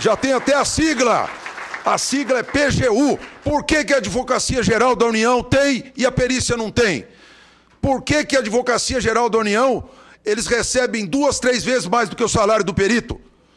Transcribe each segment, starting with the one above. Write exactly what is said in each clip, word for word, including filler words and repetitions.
Já tem até a sigla. A sigla é P G U. Por que que a Advocacia Geral da União tem e a perícia não tem? Por que que a Advocacia Geral da União, eles recebem duas, três vezes mais do que o salário do perito?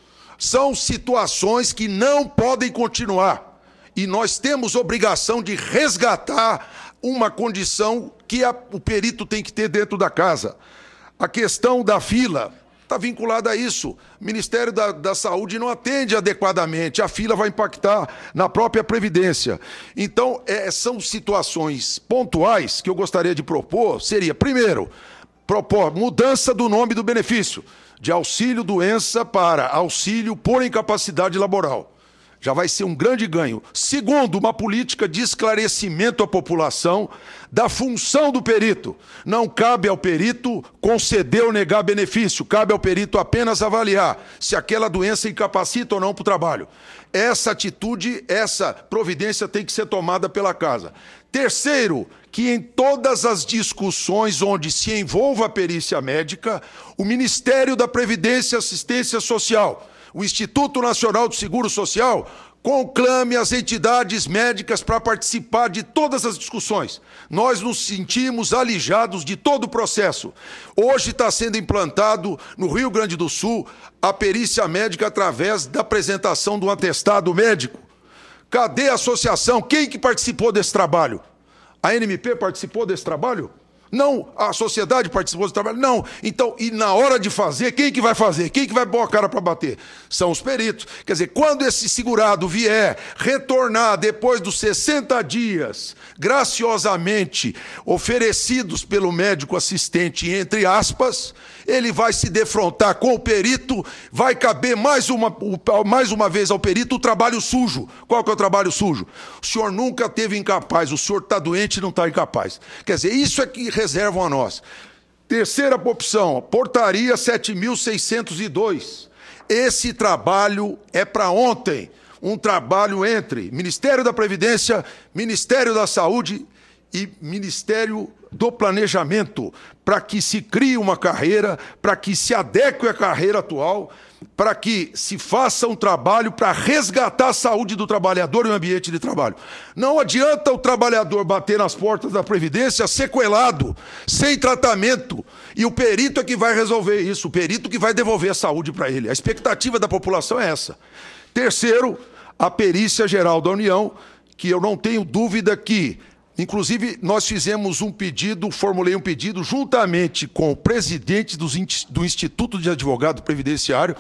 São situações que não podem continuar. E nós temos obrigação de resgatar uma condição que a, o perito tem que ter dentro da casa. A questão da fila está vinculada a isso. O Ministério da, da Saúde não atende adequadamente, a fila vai impactar na própria Previdência. Então, é, são situações pontuais que eu gostaria de propor, seria, primeiro, propor mudança do nome do benefício, de auxílio-doença para auxílio por incapacidade laboral. Já vai ser um grande ganho. Segundo, uma política de esclarecimento à população da função do perito. Não cabe ao perito conceder ou negar benefício, cabe ao perito apenas avaliar se aquela doença incapacita ou não para o trabalho. Essa atitude, essa providência tem que ser tomada pela casa. Terceiro, que em todas as discussões onde se envolva a perícia médica, o Ministério da Previdência e Assistência Social, o Instituto Nacional do Seguro Social, conclame as entidades médicas para participar de todas as discussões. Nós nos sentimos alijados de todo o processo. Hoje está sendo implantado no Rio Grande do Sul a perícia médica através da apresentação do atestado médico. Cadê a associação? Quem que participou desse trabalho? A N M P participou desse trabalho? Não. A sociedade participou desse trabalho? Não. Então, e na hora de fazer, quem que vai fazer? Quem que vai pôr a cara para bater? São os peritos. Quer dizer, quando esse segurado vier retornar depois dos sessenta dias, graciosamente oferecidos pelo médico assistente, entre aspas, ele vai se defrontar com o perito, vai caber mais uma, mais uma vez ao perito o trabalho sujo. Qual que é o trabalho sujo? O senhor nunca teve incapaz, o senhor está doente e não está incapaz. Quer dizer, isso é que reservam a nós. Terceira opção, portaria sete mil seiscentos e dois. Esse trabalho é para ontem. Um trabalho entre Ministério da Previdência, Ministério da Saúde e Ministério do Planejamento, para que se crie uma carreira, para que se adeque à carreira atual, para que se faça um trabalho para resgatar a saúde do trabalhador e o ambiente de trabalho. Não adianta o trabalhador bater nas portas da Previdência sequelado, sem tratamento, e o perito é que vai resolver isso, o perito que vai devolver a saúde para ele. A expectativa da população é essa. Terceiro, a Perícia Geral da União, que eu não tenho dúvida que, inclusive, nós fizemos um pedido, formulei um pedido juntamente com o presidente do Instituto de Advogado Previdenciário,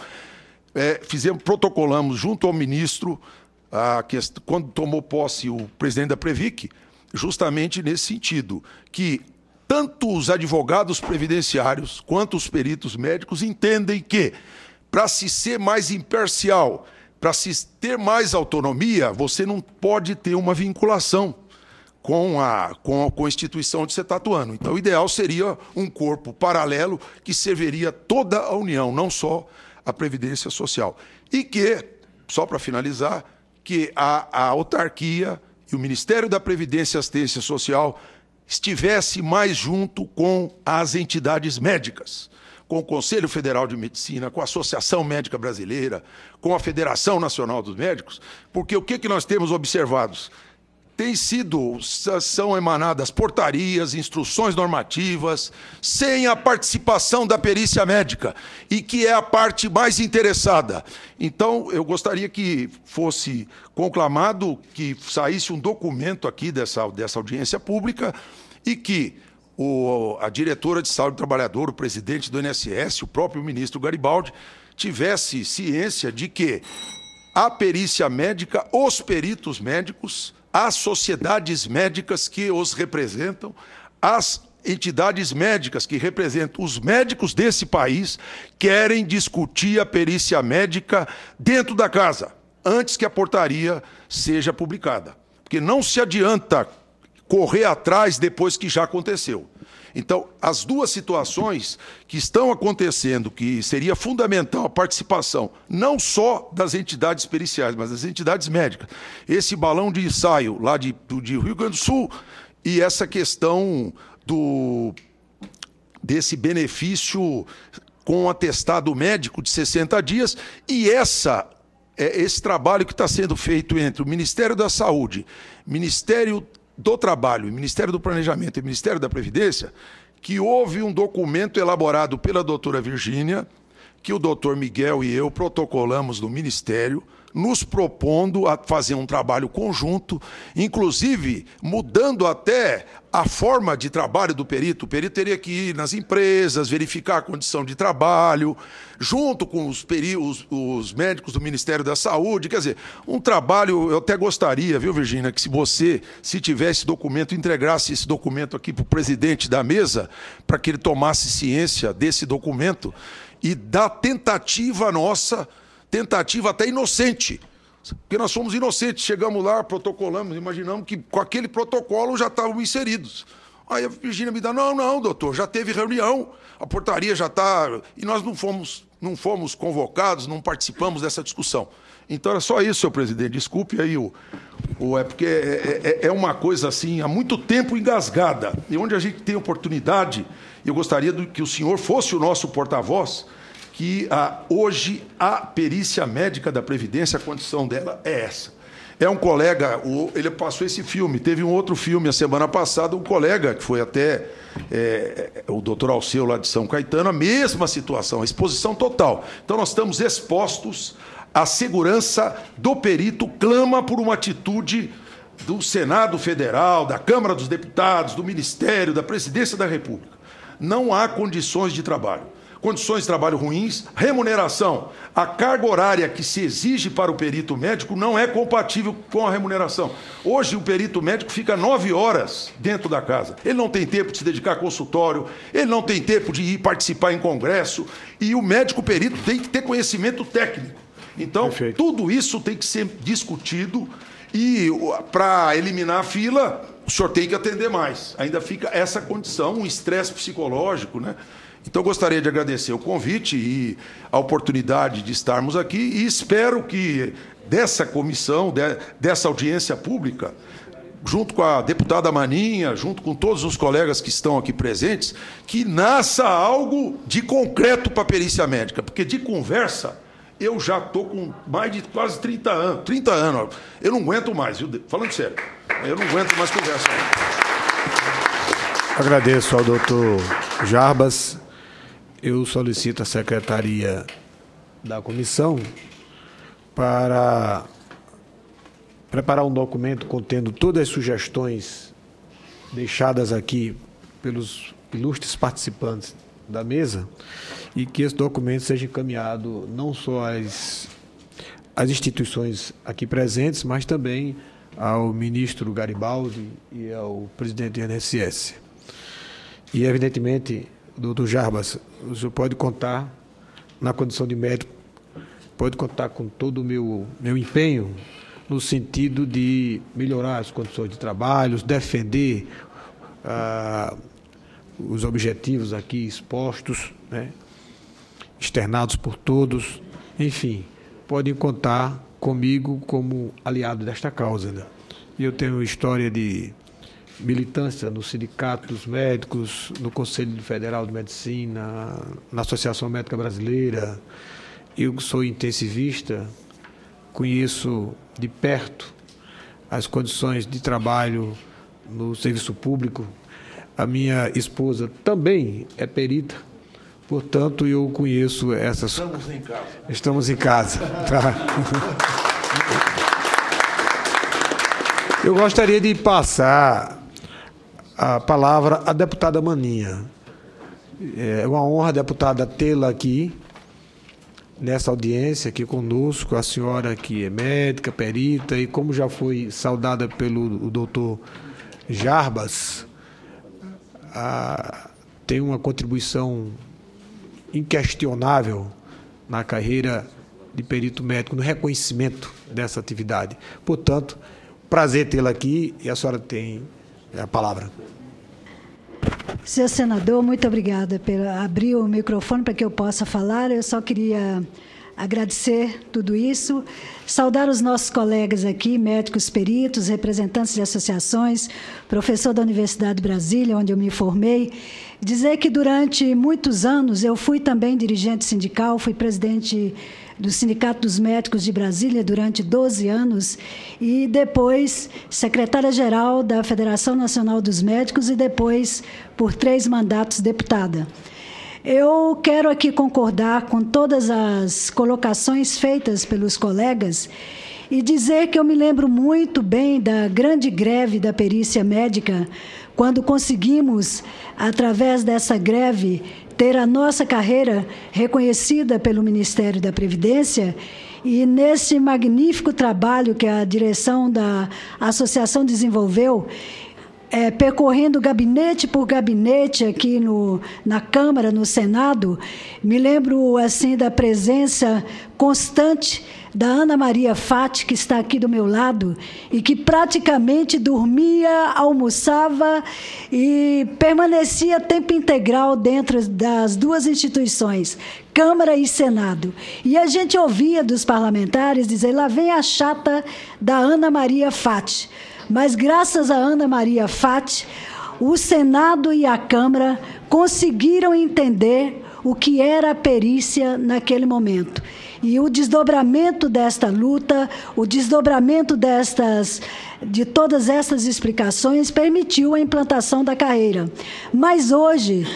é, fizemos, protocolamos junto ao ministro, a questão, quando tomou posse o presidente da Previc, justamente nesse sentido, que tanto os advogados previdenciários quanto os peritos médicos entendem que, para se ser mais imparcial, para se ter mais autonomia, você não pode ter uma vinculação com a, com a, com a instituição onde você está atuando. Então, o ideal seria um corpo paralelo que serviria toda a União, não só a Previdência Social. E que, só para finalizar, que a, a autarquia e o Ministério da Previdência e Assistência Social estivesse mais junto com as entidades médicas, com o Conselho Federal de Medicina, com a Associação Médica Brasileira, com a Federação Nacional dos Médicos, porque o que, que nós temos observado? Tem sido, são emanadas portarias, instruções normativas, sem a participação da perícia médica, e que é a parte mais interessada. Então, eu gostaria que fosse conclamado, que saísse um documento aqui dessa, dessa audiência pública, e que o, a diretora de saúde do trabalhador, o presidente do I N S S, o próprio ministro Garibaldi, tivesse ciência de que a perícia médica, os peritos médicos, as sociedades médicas que os representam, as entidades médicas que representam os médicos desse país, querem discutir a perícia médica dentro da casa, antes que a portaria seja publicada. Porque não se adianta correr atrás depois que já aconteceu. Então, as duas situações que estão acontecendo, que seria fundamental a participação, não só das entidades periciais, mas das entidades médicas, esse balão de ensaio lá de, de Rio Grande do Sul e essa questão do, desse benefício com atestado médico de sessenta dias e essa é esse trabalho que está sendo feito entre o Ministério da Saúde, Ministério do Trabalho, Ministério do Planejamento e Ministério da Previdência, que houve um documento elaborado pela doutora Virgínia, que o doutor Miguel e eu protocolamos no Ministério, nos propondo a fazer um trabalho conjunto, inclusive mudando até a forma de trabalho do perito. O perito teria que ir nas empresas, verificar a condição de trabalho, junto com os, peri os, os médicos do Ministério da Saúde. Quer dizer, um trabalho, eu até gostaria, viu, Virgínia, que se você, se tivesse esse documento, entregasse esse documento aqui para o presidente da mesa, para que ele tomasse ciência desse documento e da tentativa nossa, tentativa até inocente, porque nós somos inocentes, chegamos lá, protocolamos, imaginamos que com aquele protocolo já estavam inseridos. Aí a Virgínia me dá, não, não, doutor, já teve reunião, a portaria já está... E nós não fomos, não fomos convocados, não participamos dessa discussão. Então era só isso, senhor presidente, desculpe aí, o, o, é porque é, é, é uma coisa assim, há muito tempo engasgada, e onde a gente tem oportunidade, eu gostaria do, que o senhor fosse o nosso porta-voz, que ah, hoje a perícia médica da Previdência, a condição dela é essa. É um colega, o, ele passou esse filme, teve um outro filme a semana passada, um colega, que foi até é, o doutor Alceu lá de São Caetano, a mesma situação, a exposição total. Então nós estamos expostos, a segurança do perito clama por uma atitude do Senado Federal, da Câmara dos Deputados, do Ministério, da Presidência da República. Não há condições de trabalho. Condições de trabalho ruins, remuneração. A carga horária que se exige para o perito médico não é compatível com a remuneração. Hoje, o perito médico fica nove horas dentro da casa. Ele não tem tempo de se dedicar a consultório, ele não tem tempo de ir participar em congresso, e o médico perito tem que ter conhecimento técnico. Então, perfeito, tudo isso tem que ser discutido e, para eliminar a fila, o senhor tem que atender mais. Ainda fica essa condição, um estresse psicológico, né? Então, gostaria de agradecer o convite e a oportunidade de estarmos aqui e espero que dessa comissão, dessa audiência pública, junto com a deputada Maninha, junto com todos os colegas que estão aqui presentes, que nasça algo de concreto para a perícia médica, porque de conversa eu já estou com mais de quase trinta anos. trinta anos, eu não aguento mais, viu? Falando sério, eu não aguento mais conversa. Agradeço ao doutor Jarbas. Eu solicito a secretaria da comissão para preparar um documento contendo todas as sugestões deixadas aqui pelos ilustres participantes da mesa e que esse documento seja encaminhado não só às, às instituições aqui presentes, mas também ao ministro Garibaldi e ao presidente do I N S S. E, evidentemente, doutor Jarbas, o senhor pode contar, na condição de médico, pode contar com todo o meu, meu empenho no sentido de melhorar as condições de trabalho, defender ah, os objetivos aqui expostos, né, externados por todos. Enfim, podem contar comigo como aliado desta causa, né? E eu tenho história de militância no Sindicato dos Médicos, no Conselho Federal de Medicina, na Associação Médica Brasileira. Eu sou intensivista, conheço de perto as condições de trabalho no serviço público. A minha esposa também é perita, portanto, eu conheço essas... Estamos em casa. Estamos em casa. Tá? Eu gostaria de passar a palavra à deputada Maninha. É uma honra, deputada, tê-la aqui, nessa audiência aqui conosco, a senhora que é médica, perita, e como já foi saudada pelo doutor Jarbas, a, tem uma contribuição inquestionável na carreira de perito médico, no reconhecimento dessa atividade. Portanto, prazer tê-la aqui e a senhora tem a palavra. Senhor senador, muito obrigada por abrir o microfone para que eu possa falar. Eu só queria agradecer tudo isso, saudar os nossos colegas aqui, médicos peritos, representantes de associações, professor da Universidade de Brasília, onde eu me formei, dizer que durante muitos anos eu fui também dirigente sindical, fui presidente do Sindicato dos Médicos de Brasília durante doze anos e depois secretária-geral da Federação Nacional dos Médicos e depois, por três mandatos, deputada. Eu quero aqui concordar com todas as colocações feitas pelos colegas e dizer que eu me lembro muito bem da grande greve da perícia médica, quando conseguimos, através dessa greve, ter a nossa carreira reconhecida pelo Ministério da Previdência, e nesse magnífico trabalho que a direção da associação desenvolveu, é, percorrendo gabinete por gabinete aqui no, na Câmara, no Senado, me lembro assim da presença constante da Ana Maria Fati, que está aqui do meu lado, e que praticamente dormia, almoçava e permanecia tempo integral dentro das duas instituições, Câmara e Senado. E a gente ouvia dos parlamentares dizer, lá vem a chata da Ana Maria Fati. Mas, graças a Ana Maria Fati, o Senado e a Câmara conseguiram entender o que era a perícia naquele momento. E o desdobramento desta luta, o desdobramento destas, de todas essas explicações permitiu a implantação da carreira. Mas hoje,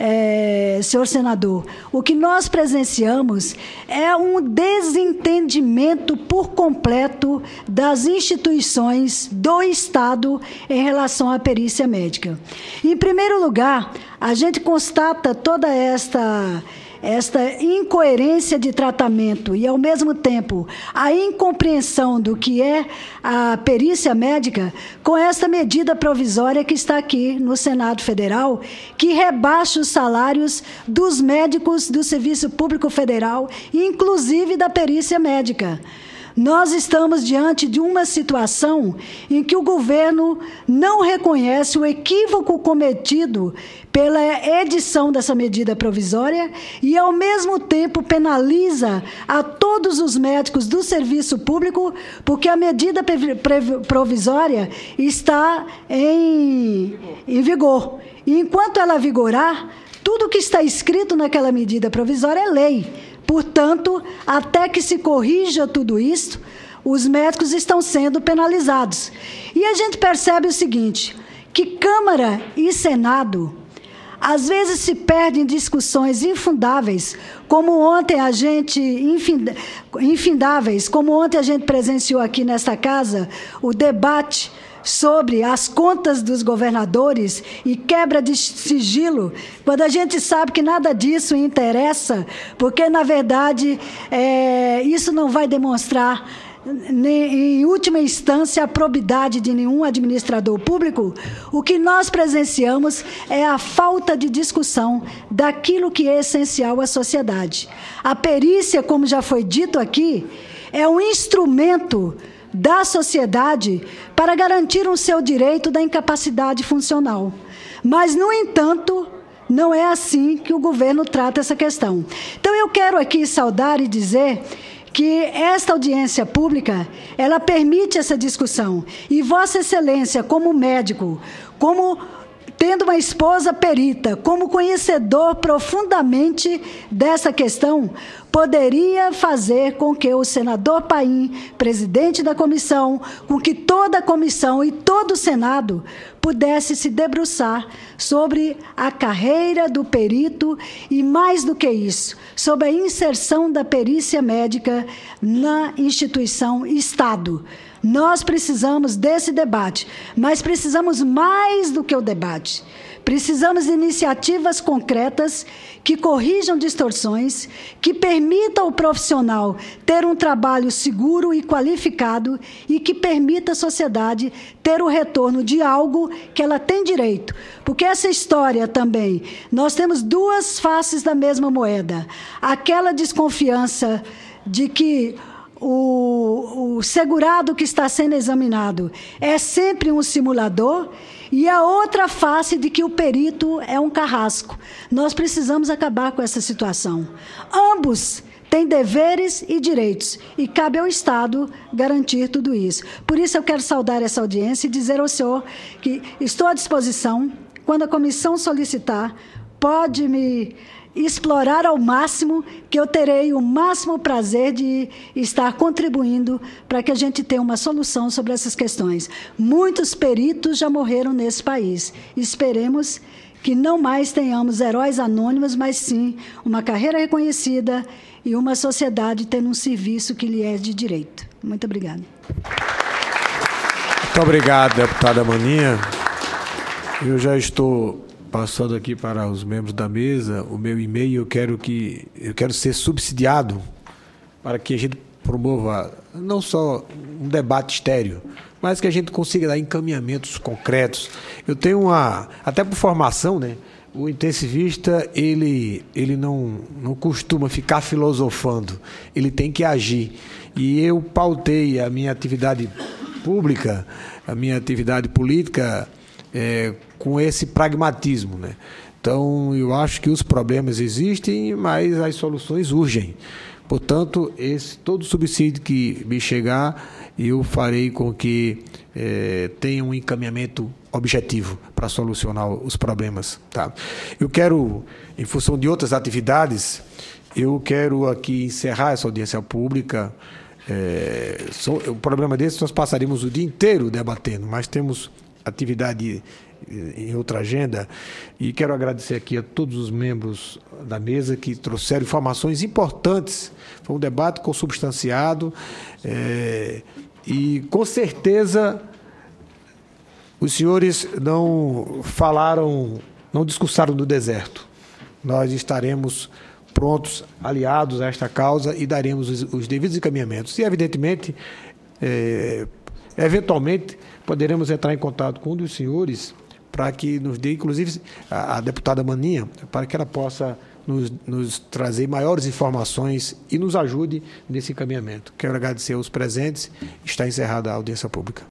é, senhor senador, o que nós presenciamos é um desentendimento por completo das instituições do Estado em relação à perícia médica. Em primeiro lugar, a gente constata toda esta... esta incoerência de tratamento e, ao mesmo tempo, a incompreensão do que é a perícia médica com esta medida provisória que está aqui no Senado Federal, que rebaixa os salários dos médicos do Serviço Público Federal, inclusive da perícia médica. Nós estamos diante de uma situação em que o governo não reconhece o equívoco cometido pela edição dessa medida provisória e, ao mesmo tempo, penaliza a todos os médicos do serviço público, porque a medida provisória está em, em vigor. E, enquanto ela vigorar, tudo que está escrito naquela medida provisória é lei. Portanto, até que se corrija tudo isso, os médicos estão sendo penalizados. E a gente percebe o seguinte, que Câmara e Senado, às vezes se perdem em discussões infundáveis, como ontem a gente, infindáveis, como ontem a gente presenciou aqui nesta casa, o debate sobre as contas dos governadores e quebra de sigilo, quando a gente sabe que nada disso interessa, porque, na verdade, é, isso não vai demonstrar, em última instância, a probidade de nenhum administrador público. O que nós presenciamos é a falta de discussão daquilo que é essencial à sociedade. A perícia, como já foi dito aqui, é um instrumento da sociedade para garantir o seu direito da incapacidade funcional. Mas, no entanto, não é assim que o governo trata essa questão. Então, eu quero aqui saudar e dizer que esta audiência pública, ela permite essa discussão. E Vossa Excelência, como médico, como tendo uma esposa perita, como conhecedor profundamente dessa questão, poderia fazer com que o senador Paim, presidente da comissão, com que toda a comissão e todo o Senado pudesse se debruçar sobre a carreira do perito e, mais do que isso, sobre a inserção da perícia médica na instituição Estado. Nós precisamos desse debate, mas precisamos mais do que o debate. Precisamos de iniciativas concretas que corrijam distorções, que permitam ao profissional ter um trabalho seguro e qualificado e que permita à sociedade ter o retorno de algo que ela tem direito. Porque essa história também, nós temos duas faces da mesma moeda. Aquela desconfiança de que O, o segurado que está sendo examinado é sempre um simulador, e a outra face de que o perito é um carrasco. Nós precisamos acabar com essa situação. Ambos têm deveres e direitos, e cabe ao Estado garantir tudo isso. Por isso eu quero saudar essa audiência e dizer ao senhor que estou à disposição, quando a comissão solicitar, pode me explorar ao máximo, que eu terei o máximo prazer de estar contribuindo para que a gente tenha uma solução sobre essas questões. Muitos peritos já morreram nesse país. Esperemos que não mais tenhamos heróis anônimos, mas sim uma carreira reconhecida e uma sociedade tendo um serviço que lhe é de direito. Muito obrigada. Muito obrigado, deputada Maninha. Eu já estou passando aqui para os membros da mesa o meu e-mail. Eu quero que eu quero ser subsidiado para que a gente promova não só um debate estéreo, mas que a gente consiga dar encaminhamentos concretos. Eu tenho uma, até por formação, né? O intensivista, ele, ele não, não costuma ficar filosofando, ele tem que agir. E eu pautei a minha atividade pública, a minha atividade política, é, com esse pragmatismo, né? Então, eu acho que os problemas existem, mas as soluções urgem. Portanto, esse, todo subsídio que me chegar, eu farei com que é, tenha um encaminhamento objetivo para solucionar os problemas. Tá? Eu quero, em função de outras atividades, eu quero aqui encerrar essa audiência pública. É, so, o problema desse, nós passaríamos o dia inteiro debatendo, mas temos atividade em outra agenda, e quero agradecer aqui a todos os membros da mesa que trouxeram informações importantes. Foi um debate consubstanciado, é, e com certeza os senhores não falaram, não discursaram do deserto. Nós estaremos prontos, aliados a esta causa, e daremos os, os devidos encaminhamentos. E, evidentemente, é, eventualmente, poderemos entrar em contato com um dos senhores para que nos dê, inclusive, a, a deputada Maninha, para que ela possa nos, nos trazer maiores informações e nos ajude nesse encaminhamento. Quero agradecer aos presentes. Está encerrada a audiência pública.